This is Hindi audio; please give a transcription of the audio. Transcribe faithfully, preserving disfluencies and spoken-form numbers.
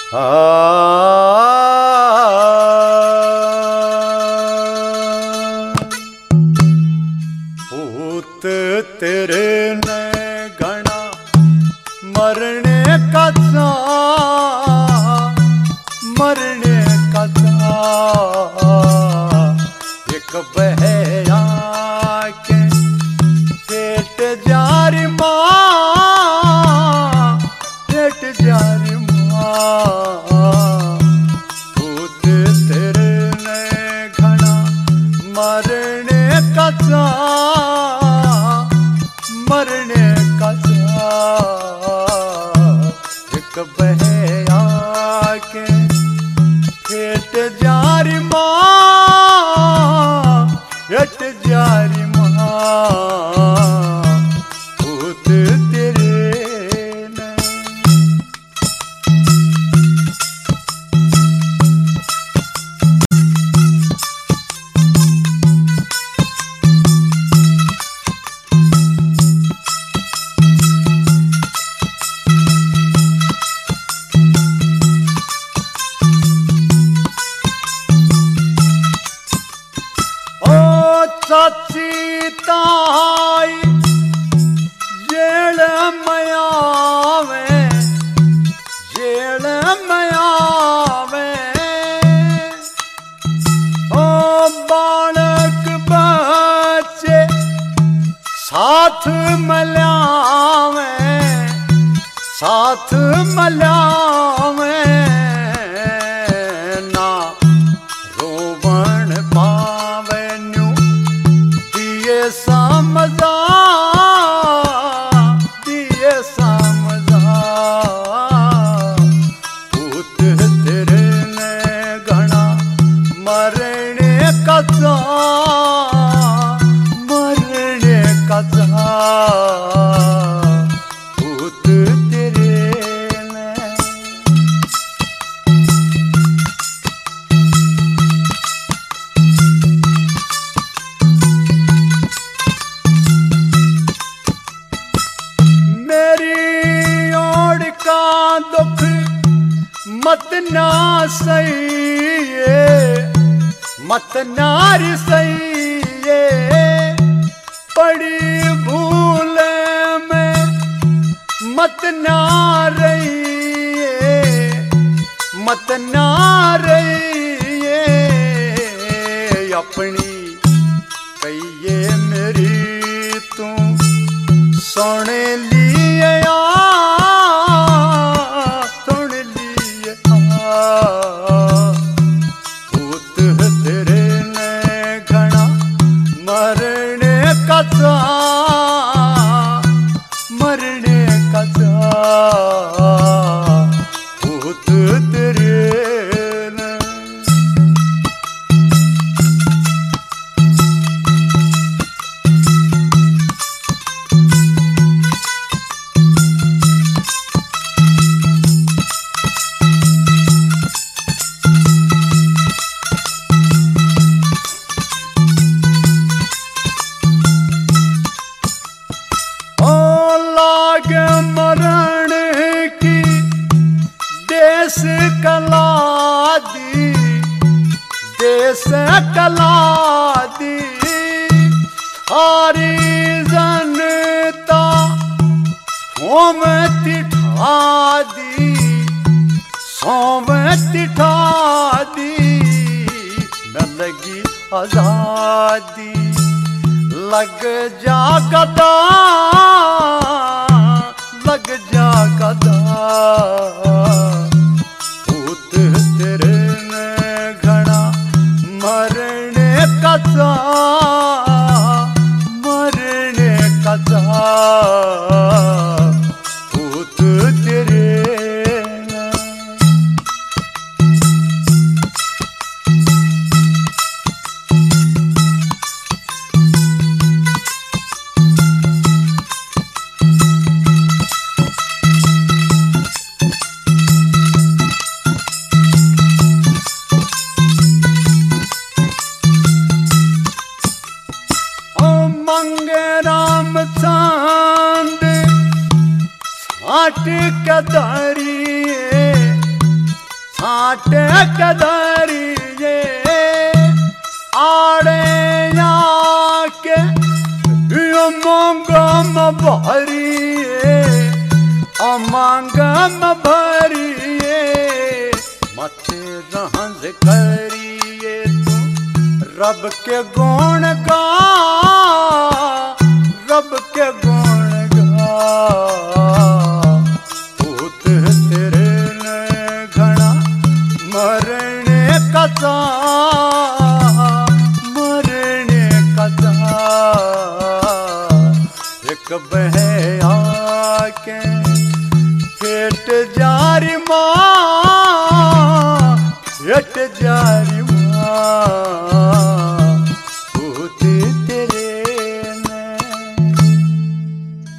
पूत तेरे ने घना मरने का चा मरने का चा एक बहया के पेट जारी माँ पेट जारी पूत तेरे ने घना मरने का चा मरने का चा एक बहया के पेट जारी माँ पेट जारी माँ पूत तेरे ने चाची ताई जेल मयावे जेल मयावे ओ बालक बच्चे साथ मल्यावे साथ मल्यावे ना रोवण पावे समझा दिए समझा पूत तेरे ने घना मरने का चा मरने का चा पूत तेरे ने दुख मत ना सही मत नारी सही पड़ी भूल में मत ना रही मत ना रही अपनी कहिए मेरी तू सुन लिए मरने का चा पूत तेरे ने मरण की देश कला दी देश कला दी हारी जनता सोमती ठा दी सोमती ठा दी न लगी आजादी लग जा गदा लग जा गदा पूत तेरे ने घना मरने का चा मरने का चा पूत तेरे ने छाट कदारी काटे कदरिए आड़े के अमंगम भरिए अमंगम भरिए मथे रहंज करिए तू रब के गुण गा रब के गुण गा पूत तेरे ने घना मरने कथा मरने कथा एक बहे आके फेट जारी माँ फेट जारी